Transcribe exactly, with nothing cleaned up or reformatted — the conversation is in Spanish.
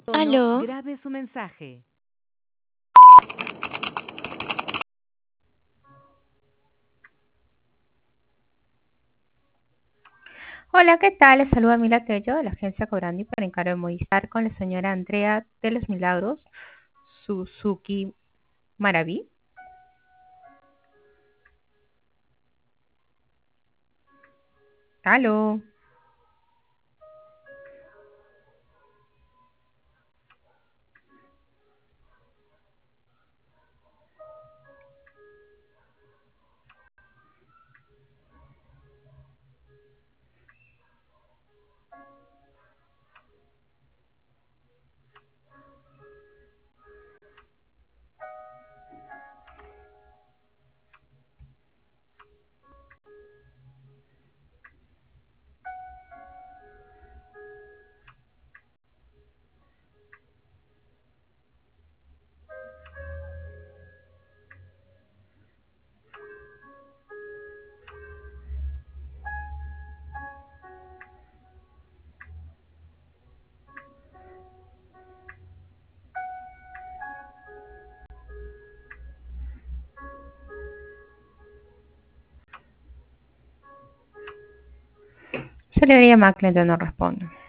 tono Aló. grabe su mensaje. Hola, ¿qué tal? Les saluda Mila Tello de la agencia Cobrandi para encargo de Movistar con la señora Andrea de los Milagros Suzuki Maraví. Aló. Se le llama cliente, no responde.